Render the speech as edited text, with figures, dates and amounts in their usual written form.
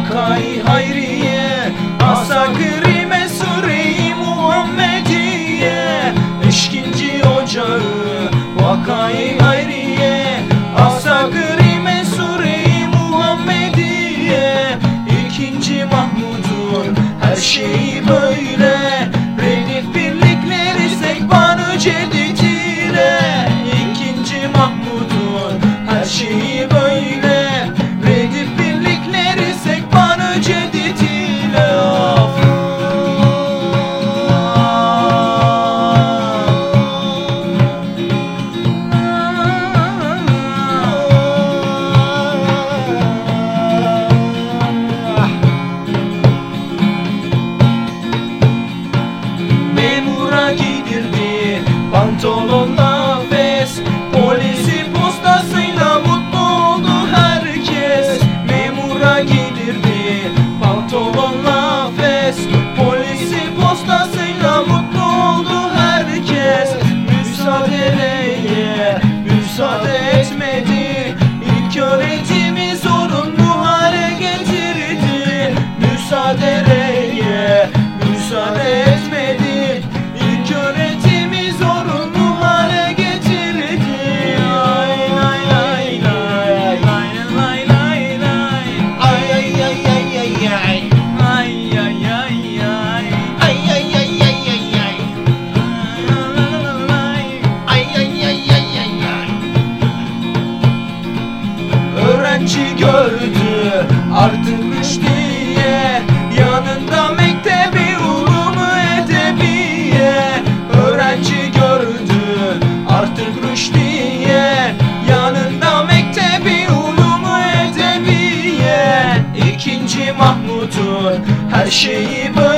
Vakayı Hayriye, Asakır-ı Mesure-i Muhammediye. Eşkinci ocağı Vakayı Hayriye, Asakır-ı Mesure-i Muhammediye. İkinci Mahmud'un her şeyi böyle, redif birlikleri sekban-ı cedid ile. İkinci Mahmud'un her şeyi böyle, redif birlikleri sekban-ı cedid ile. Memura giydirdi pantolonla fes, polisi postasıyla mutlu oldu herkes. Memura giydirdi pantolonla fes, polisi postasıyla mutlu oldu herkes. Müsaadeleye müsaade etmedi, İlk öğretimi zorunlu hale getirdi. Müsaadeleye müsaade etmedi, İlk öğretimi zorunlu hale getirdi. Ay ay ay ay ay ay ay ay ay ay ay ay ay ay ay ay. Öğrenci gördü artık rüştiye, yanında mektebi ulumu edebiye. Öğrenci gördü artık rüştiye, yanında mektebi ulumu edebiye. İkinci Mahmud'un her şeyi böyle,